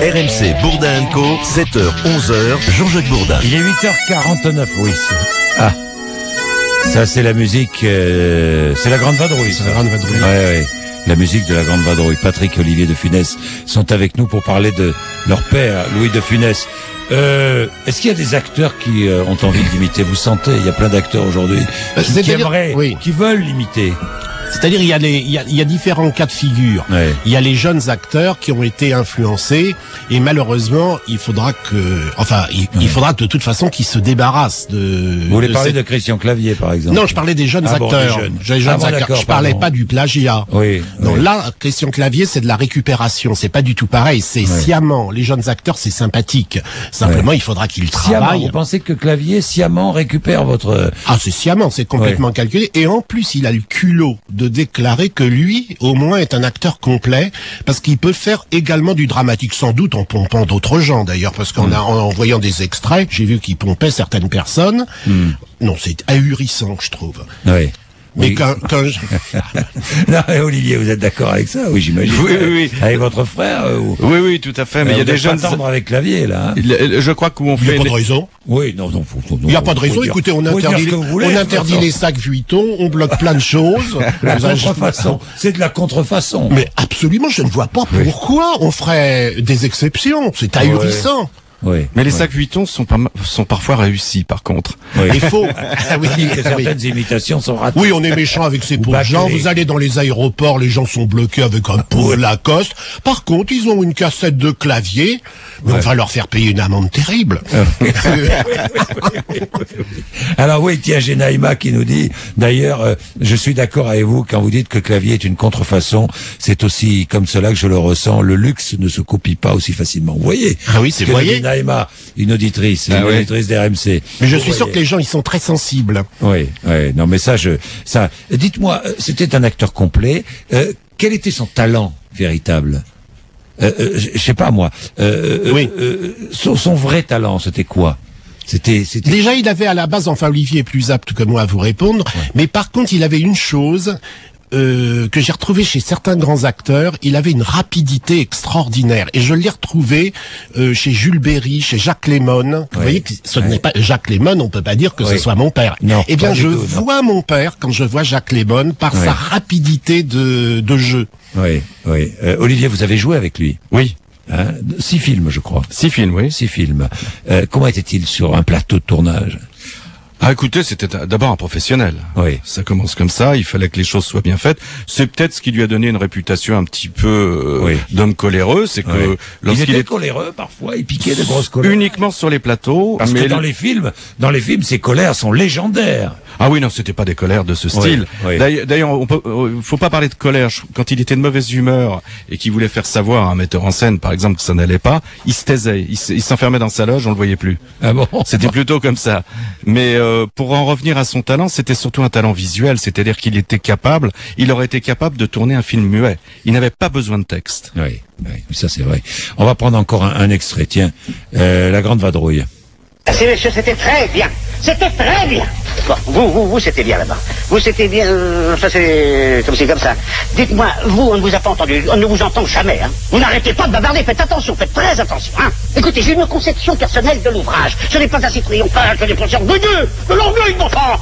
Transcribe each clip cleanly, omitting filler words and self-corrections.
RMC Bourdin & Co, 7h, 11h, Jean-Jacques Bourdin. Il est 8h49, oui. Ah, ça c'est la musique, c'est la Grande Vadrouille. C'est la Grande Vadrouille. Ouais. La musique de la Grande Vadrouille. Patrick et Olivier de Funès sont avec nous pour parler de leur père, Louis de Funès. Est-ce qu'il y a des acteurs qui ont envie de l'imiter? Vous sentez, il y a plein d'acteurs aujourd'hui qui aimeraient, qui veulent l'imiter. C'est-à-dire, il y a différents cas de figure. Ouais. Il y a les jeunes acteurs qui ont été influencés, et malheureusement, il faudra que de toute façon qu'ils se débarrassent de... Vous voulez parler de Christian Clavier, par exemple? Non, je parlais des jeunes acteurs. Des jeunes acteurs. Je parlais pas du plagiat. Oui. Non, oui. là, Christian Clavier, c'est de la récupération. C'est pas du tout pareil. C'est sciemment. Les jeunes acteurs, c'est sympathique. Simplement, il faudra qu'ils travaillent. Vous pensez que Clavier, sciemment, récupère votre... Ah, c'est sciemment. C'est complètement calculé. Et en plus, il a le culot de déclarer que lui, au moins, est un acteur complet, parce qu'il peut faire également du dramatique, sans doute en pompant d'autres gens, d'ailleurs, parce en voyant des extraits, j'ai vu qu'il pompait certaines personnes. Non, c'est ahurissant, je trouve. Oui. Mais oui. quand Non, Olivier, vous êtes d'accord avec ça? Oui, j'imagine. Oui. Avec votre frère? Oui, tout à fait. Mais il y a des jeunes. Pas tendre avec Clavier, là. Hein. Je crois qu'on fait. il n'y a pas de raison. Oui, non. Il n'y a pas de raison. Écoutez, on interdit les sacs Vuitton, on bloque plein de choses. La contrefaçon. C'est de la contrefaçon. Mais absolument, je ne vois pas pourquoi on ferait des exceptions. C'est ahurissant. Oui. Mais les sacs Vuitton sont parfois réussis, par contre. Oui. Il faut. Certaines imitations sont ratées. Oui, on est méchant avec ces pauvres gens. Vous allez dans les aéroports, les gens sont bloqués avec un pot Lacoste. Par contre, ils ont une cassette de Clavier. Mais on va leur faire payer une amende terrible. Alors oui, tiens, j'ai Naïma qui nous dit, d'ailleurs, je suis d'accord avec vous quand vous dites que Clavier est une contrefaçon. C'est aussi comme cela que je le ressens. Le luxe ne se copie pas aussi facilement. Vous voyez? Ah oui, c'est vrai. Naïma, une auditrice d'RMC. Mais je suis sûr que les gens, ils sont très sensibles. Oui. Non, mais ça. Dites-moi, c'était un acteur complet. Quel était son talent véritable? Je sais pas moi. Son vrai talent, c'était quoi? C'était. Déjà, il avait à la base, enfin Olivier est plus apte que moi à vous répondre, mais par contre, il avait une chose que j'ai retrouvé chez certains grands acteurs, il avait une rapidité extraordinaire. Et je l'ai retrouvé chez Jules Berry, chez Jacques Lemon. Vous voyez que ce n'est pas Jacques Lemon, on peut pas dire que ce soit mon père. Non, eh bien, je vois mon père quand je vois Jacques Lemon par sa rapidité de jeu. Oui. Olivier, vous avez joué avec lui? Oui. 6 films, je crois. 6 films, oui. 6 films. Comment était-il sur un plateau de tournage? Ah, écoutez, c'était d'abord un professionnel. Oui. Ça commence comme ça, il fallait que les choses soient bien faites. C'est peut-être ce qui lui a donné une réputation un petit peu d'homme coléreux, c'est que lorsqu'il était coléreux, parfois, il piquait de grosses colères. Uniquement sur les plateaux. Parce que dans les films, ces colères sont légendaires. Ah oui, non, c'était pas des colères de ce style. Oui. D'ailleurs, faut pas parler de colère. Quand il était de mauvaise humeur et qu'il voulait faire savoir à un metteur en scène, par exemple, que ça n'allait pas, il se taisait. Il s'enfermait dans sa loge, on le voyait plus. Ah bon? C'était plutôt comme ça. Mais pour en revenir à son talent, c'était surtout un talent visuel, c'est-à-dire qu'il aurait été capable de tourner un film muet. Il n'avait pas besoin de texte. Oui, ça c'est vrai. On va prendre encore un extrait, tiens, La Grande Vadrouille. Merci messieurs, c'était très bien. C'était très bien. Bon, vous, c'était bien là-bas. Vous, c'était bien. Ça, c'est comme ça. Dites-moi, vous, on ne vous a pas entendu. On ne vous entend jamais. Hein. Vous n'arrêtez pas de bavarder. Faites attention, faites très attention. Hein. Écoutez, j'ai une conception personnelle de l'ouvrage. Ce n'est pas assez triomphal, ce n'est pas orgueilleux. De l'orgueil, mon enfant.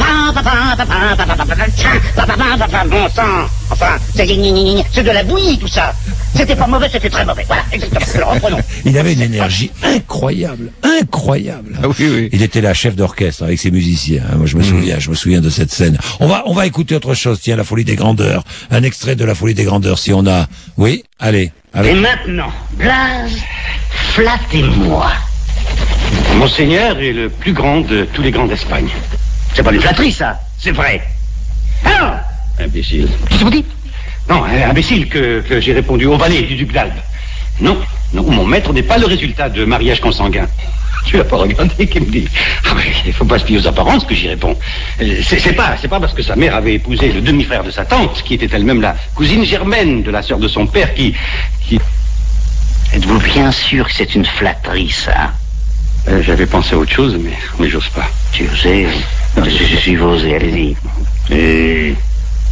Bon sang. Enfin, c'est de la bouillie, tout ça. C'était pas mauvais, c'était très mauvais. Voilà, exactement. Alors, reprenons. Il avait une énergie incroyable. Ah oui. Il était là, chef d'orchestre avec ses musiciens. Moi, je me souviens de cette scène. On va écouter autre chose. Tiens, La Folie des Grandeurs. Un extrait de La Folie des Grandeurs, si on a. Oui, allez. Et maintenant, Blaise, flattez-moi. Monseigneur est le plus grand de tous les grands d'Espagne. C'est pas une flatterie, ça. C'est vrai. Alors, Imbécile. qu'est-ce que vous dites? Non, imbécile que j'ai répondu au valet du duc d'Albe. Non, mon maître n'est pas le résultat de mariage consanguin. Tu l'as pas regardé, qui me dit. Ah ben, il faut pas se fier aux apparences que j'y réponds. C'est pas parce que sa mère avait épousé le demi-frère de sa tante, qui était elle-même la cousine germaine de la sœur de son père, qui... Êtes-vous bien sûr que c'est une flatterie, ça? J'avais pensé à autre chose, mais j'ose pas. Tu osais? Je suis osé, allez-y.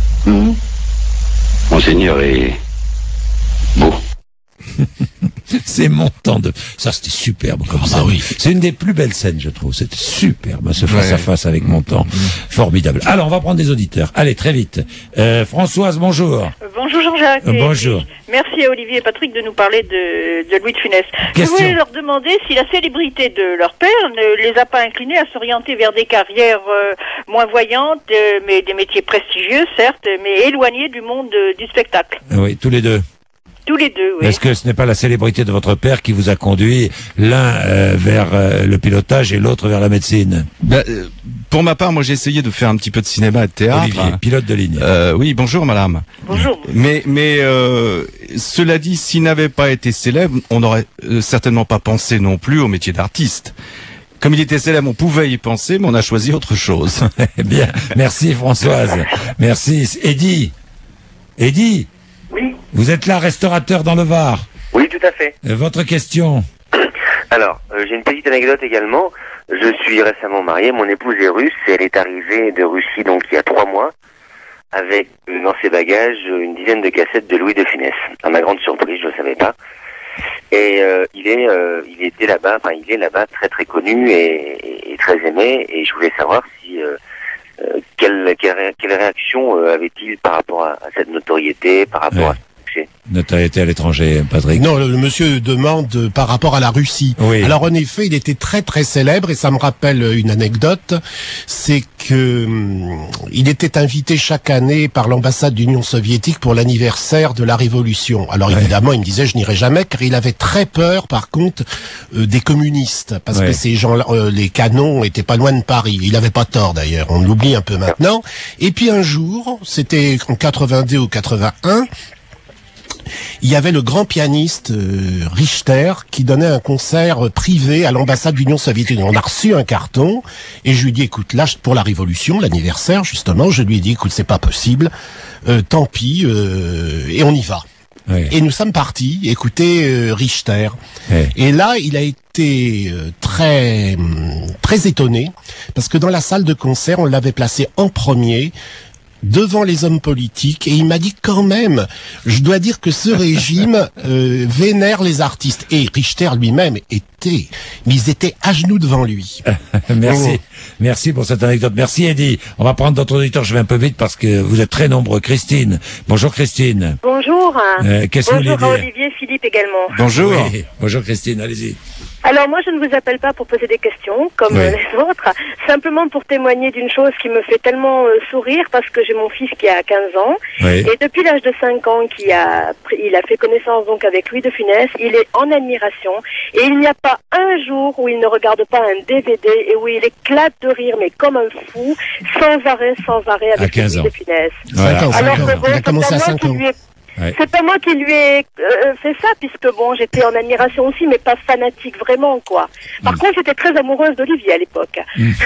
Monseigneur est beau. ces montants de... Ça, c'était superbe comme ça. Oui. C'est une des plus belles scènes, je trouve. C'était superbe, ce face-à-face avec Montand. Formidable. Alors, on va prendre des auditeurs. Allez, très vite. Françoise, bonjour. Bonjour Jean-Jacques. Bonjour. Merci à Olivier et Patrick de nous parler de Louis de Funès. Je voulais leur demander si la célébrité de leur père ne les a pas inclinés à s'orienter vers des carrières moins voyantes, mais des métiers prestigieux, certes, mais éloignés du monde du spectacle. Oui, tous les deux. Tous les deux, oui. Est-ce que ce n'est pas la célébrité de votre père qui vous a conduit l'un vers le pilotage et l'autre vers la médecine? Pour ma part, moi j'ai essayé de faire un petit peu de cinéma et de théâtre. Olivier, pilote de ligne. Oui, bonjour madame. Bonjour. Mais cela dit, s'il n'avait pas été célèbre, on n'aurait certainement pas pensé non plus au métier d'artiste. Comme il était célèbre, on pouvait y penser, mais on a choisi autre chose. Bien, merci Françoise. Merci. Eddie. Oui. Vous êtes là, restaurateur dans le Var. Oui, tout à fait. Votre question? Alors, j'ai une petite anecdote également. Je suis récemment marié, mon épouse est russe, et elle est arrivée de Russie donc il y a 3 mois, avec dans ses bagages une dizaine de cassettes de Louis de Funès. À ma grande surprise, je ne le savais pas. Et il est là-bas très très connu et très aimé, et je voulais savoir si quelle réaction avait-il par rapport à cette notoriété, par rapport à ce succès. Notoriété à l'étranger, Patrick. Non, le monsieur demande par rapport à la Russie. Oui. Alors en effet, il était très très célèbre et ça me rappelle une anecdote, c'est que il était invité chaque année par l'ambassade d'Union soviétique pour l'anniversaire de la Révolution. Alors évidemment, il me disait je n'irai jamais car il avait très peur par contre des communistes parce que ces gens-là, les canons étaient pas loin de Paris. Il avait pas tort d'ailleurs, on l'oublie un peu maintenant. Et puis un jour, c'était en 82 ou 81, il y avait le grand pianiste Richter qui donnait un concert privé à l'ambassade de l'Union soviétique. On a reçu un carton et je lui dis écoute, là pour la Révolution, l'anniversaire justement, je lui ai dit écoute c'est pas possible, tant pis et on y va. Oui. Et nous sommes partis écouter Richter. Oui. Et là, il a été très très étonné parce que dans la salle de concert, on l'avait placé en premier devant les hommes politiques, et il m'a dit quand même, je dois dire que ce régime vénère les artistes. Et Richter lui-même mais ils étaient à genoux devant lui. Merci. Merci pour cette anecdote. Merci Eddie. On va prendre d'autres auditeurs, je vais un peu vite parce que vous êtes très nombreux. Christine. Bonjour Christine. Bonjour. Qu'est-ce que vous voulez dire? Bonjour Olivier, Philippe également. Bonjour. Oui. Bonjour Christine, allez-y. Alors moi je ne vous appelle pas pour poser des questions comme les autres, simplement pour témoigner d'une chose qui me fait tellement sourire parce que j'ai mon fils qui a 15 ans et depuis l'âge de 5 ans il a fait connaissance donc avec Louis de Funès, il est en admiration et il n'y a pas un jour où il ne regarde pas un DVD et où il éclate de rire mais comme un fou, sans arrêt avec Louis de Funès. Voilà. Alors que bon, il a commencé à 5 ans. C'est pas moi qui lui ai fait ça, puisque bon, j'étais en admiration aussi, mais pas fanatique vraiment, quoi. Par contre, j'étais très amoureuse d'Olivier à l'époque.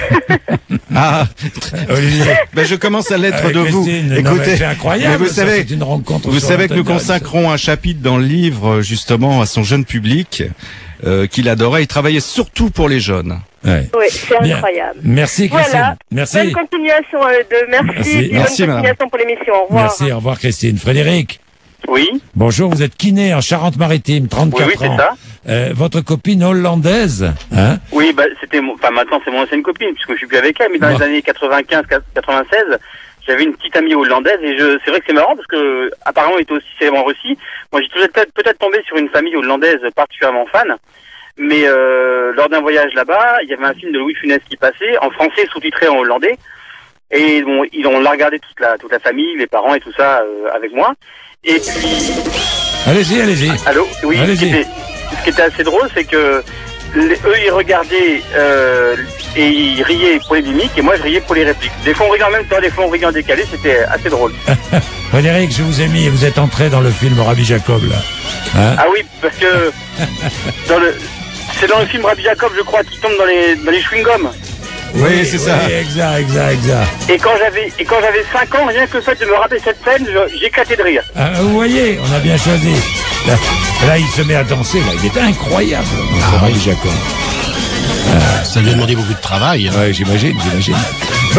Olivier, je commence à l'être de vous. Écoutez, c'est incroyable. Mais vous savez, c'est une rencontre. Vous savez que nous consacrons un chapitre dans le livre justement à son jeune public qu'il adorait. Il travaillait surtout pour les jeunes. Oui, c'est incroyable. Merci Christine. Voilà. Merci. Bonne continuation merci. Bonne continuation pour l'émission. Au revoir. Merci, au revoir Christine. Frédéric. Oui. Bonjour, vous êtes kiné en Charente-Maritime, 34 ans. C'est ça. Votre copine hollandaise, hein? Oui, maintenant c'est mon ancienne copine puisque je suis plus avec elle, mais dans les années 95-96, j'avais une petite amie hollandaise et c'est vrai que c'est marrant parce que apparemment elle était aussi célèbre en Russie. Moi j'ai peut-être tombé sur une famille hollandaise particulièrement fan, mais lors d'un voyage là-bas, il y avait un film de Louis de Funès qui passait en français sous-titré en hollandais et bon, on l'a regardé toute la famille, les parents et tout ça avec moi. Et puis... Allez-y. Allô? Oui, allez-y. Ce qui était assez drôle, c'est que eux, ils regardaient et ils riaient pour les mimiques, et moi, je riais pour les répliques. Des fois, on riait en même temps, des fois, on riait en décalé, c'était assez drôle. Frédéric, je vous ai mis, vous êtes entré dans le film Rabbi Jacob, là. Hein? Ah oui, parce que c'est dans le film Rabbi Jacob, je crois, qui tombe dans les chewing-gums. Oui, c'est ça. Oui, exact. Et quand j'avais 5 ans, rien que le fait de me rappeler cette scène, j'éclatais de rire. Vous voyez, on a bien choisi. Là, il se met à danser, là. Il est incroyable, Rabbi Jacob. Ça lui a demandé beaucoup de travail. Oui, j'imagine. Bon,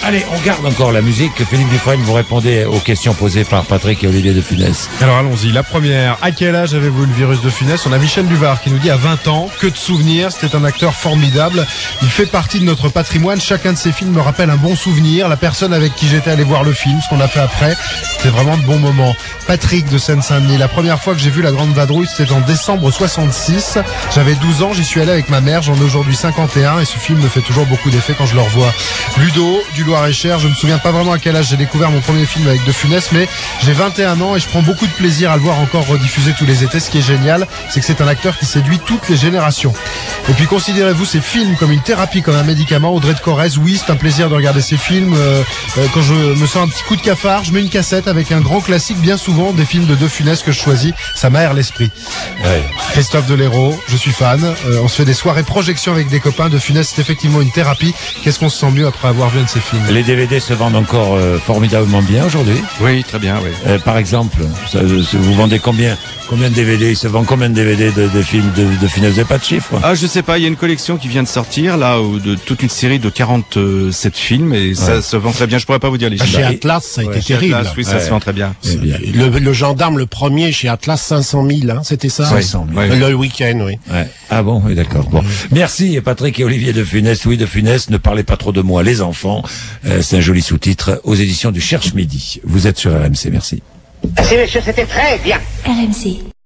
Allez, on garde encore la musique. Philippe Dufresne, vous répondez aux questions posées par Patrick et Olivier de Funès. Alors allons-y. La première, à quel âge avez-vous le virus de Funès? On a Michel Duvard qui nous dit à 20 ans, que de souvenirs, c'était un acteur formidable. Il fait partie de notre patrimoine. Chacun de ses films me rappelle un bon souvenir. La personne avec qui j'étais allé voir le film, ce qu'on a fait après, c'était vraiment de bons moments. Patrick de Seine-Saint-Denis, la première fois que j'ai vu La Grande Vadrouille, c'était en décembre 66. J'avais 12 ans, j'y suis allé avec ma mère, j'en ai aujourd'hui 51 et ce film me fait toujours beaucoup d'effet quand je le revois. Ludo, du Loir-et-Cher, je me souviens pas vraiment à quel âge j'ai découvert mon premier film avec De Funès, mais j'ai 21 ans et je prends beaucoup de plaisir à le voir encore rediffusé tous les étés. Ce qui est génial, c'est que c'est un acteur qui séduit toutes les générations. Et puis considérez-vous ces films comme une thérapie, comme un médicament. Audrey de Corrèze, oui, c'est un plaisir de regarder ces films. Quand je me sens un petit coup de cafard, je mets une cassette avec un grand classique, bien souvent des films de Funès que je choisis. Ça m'aère l'esprit. Ouais. Christophe Deléraud, je suis fan. On se fait des soirées projections avec des copains. De Funès, c'est effectivement une thérapie. Qu'est-ce qu'on se sent mieux après avoir vu un de ces films? Les DVD se vendent encore formidablement bien aujourd'hui. Oui, très bien, oui. Par exemple, vous vendez combien de DVD? Il se vend combien de DVD de films de Funès? Vous n'avez pas de chiffres? Ah, je sais pas, il y a une collection qui vient de sortir, là, de toute une série de 47 films, et ça se vend très bien. Je pourrais pas vous dire les chiffres. Chez Atlas, ça a été terrible. Atlas, oui, ça se vend très bien. Le gendarme, le premier, chez Atlas, 500 000, hein, c'était ça? 500 000. Le week-end, oui. Ouais. Ah bon, oui, d'accord. Bon. Merci, Patrick et Olivier de Funès. Louis de Funès, ne parlez pas trop de moi, les enfants. C'est un joli sous-titre aux éditions du Cherche Midi. Vous êtes sur RMC, merci. Merci, monsieur, c'était très bien. RMC.